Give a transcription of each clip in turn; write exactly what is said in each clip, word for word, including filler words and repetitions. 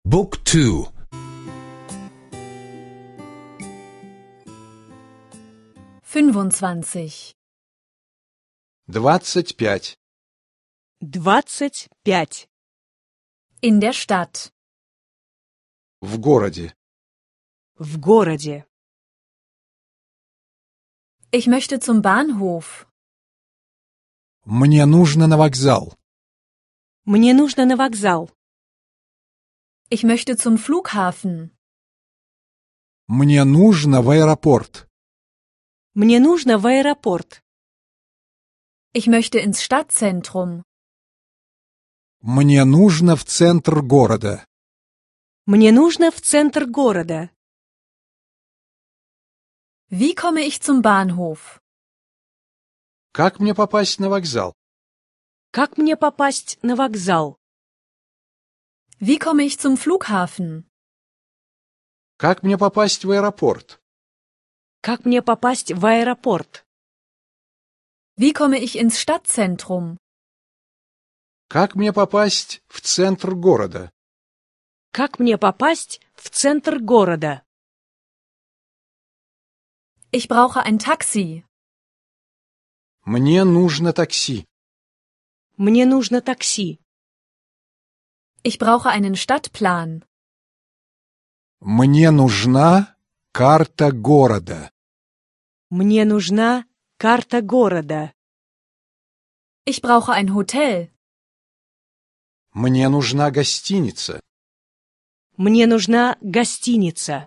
Book two. fünfundzwanzig. Двадцать пять. Двадцать пять. In der Stadt. В городе. В городе. Ich möchte zum Bahnhof. Мне нужно на вокзал. Мне нужно на вокзал. Ich möchte zum Flughafen. Мне нужно в аэропорт. Мне нужно в аэропорт. Ich möchte ins Stadtzentrum. Мне нужно в центр города. Мне нужно в центр города. Wie komme ich zum Bahnhof? Как мне попасть на вокзал? Как мне попасть на вокзал? Wie komme ich zum Flughafen? Как мне попасть в аэропорт? Как мне попасть в аэропорт? Wie komme ich ins Stadtzentrum? Как мне попасть в центр города? Как мне попасть в центр города? Ich brauche ein Taxi. Мне нужно такси. Мне нужно такси. Ich brauche einen Stadtplan. Мне нужна карта города. Мне нужна карта города. Ich brauche ein Hotel. Мне нужна гостиница. Мне нужна гостиница.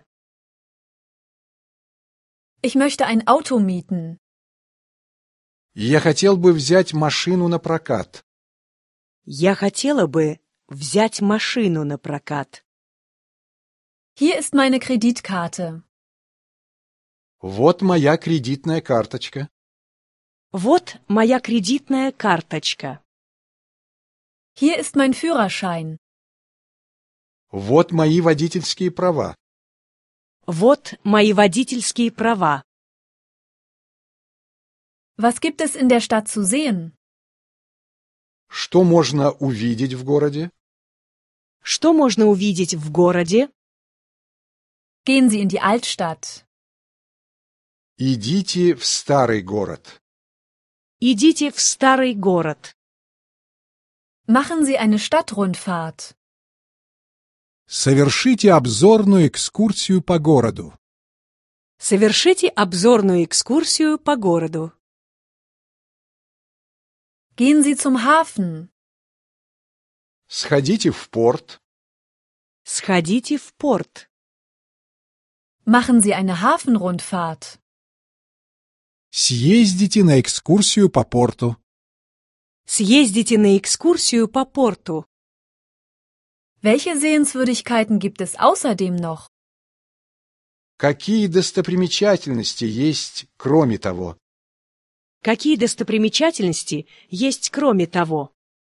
Ich möchte ein Auto mieten. Я хотел бы взять машину на прокат. Я хотела бы взять машину на прокат. Hier ist meine Kreditkarte. Вот моя кредитная карточка. Вот моя кредитная карточка. Hier ist mein Führerschein. Вот мои водительские права. Вот мои водительские права. Was gibt es in der Stadt zu sehen? Что можно увидеть в городе? Что можно увидеть в городе? Gehen Sie in die Altstadt. Идите в старый город. Идите в старый город. Machen Sie eine Stadtrundfahrt. Совершите обзорную экскурсию по городу. Совершите обзорную экскурсию по городу. Gehen Sie zum Hafen. Сходите в порт. Сходите в порт. Machen Sie eine Hafenrundfahrt. Съездите на экскурсию по порту. Съездите на экскурсию по порту. Welche Sehenswürdigkeiten gibt es außerdem noch? Какие достопримечательности есть, кроме того? Какие достопримечательности есть кроме того?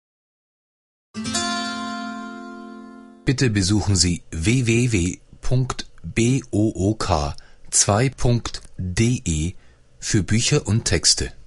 Bitte besuchen Sie w w w punkt book zwei punkt de für Bücher und Texte.